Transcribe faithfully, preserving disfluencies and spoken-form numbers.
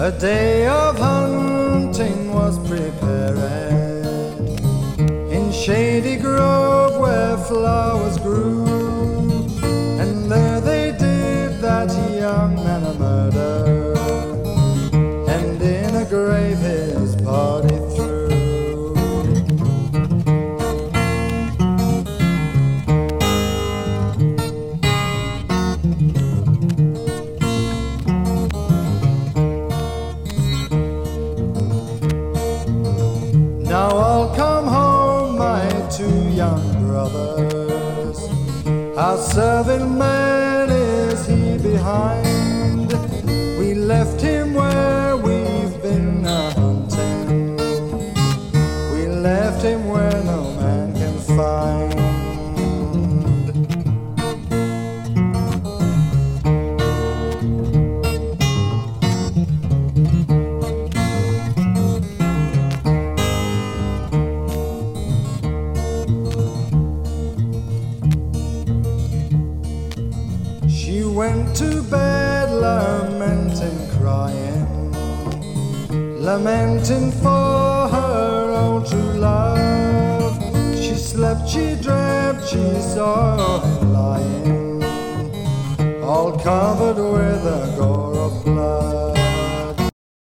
A day of hunting was prepared in Shady Grove where flowers grew, and there they did that young man a murder, and in a grave his body threw. Now I'll come home, my two young brothers. Our serving man is he behind? We left him where we've been a-hunting. We left him where no man can find. She went to bed lamenting, crying, lamenting for her old true love. She slept, she dreamt, she saw him lying, all covered with a gold.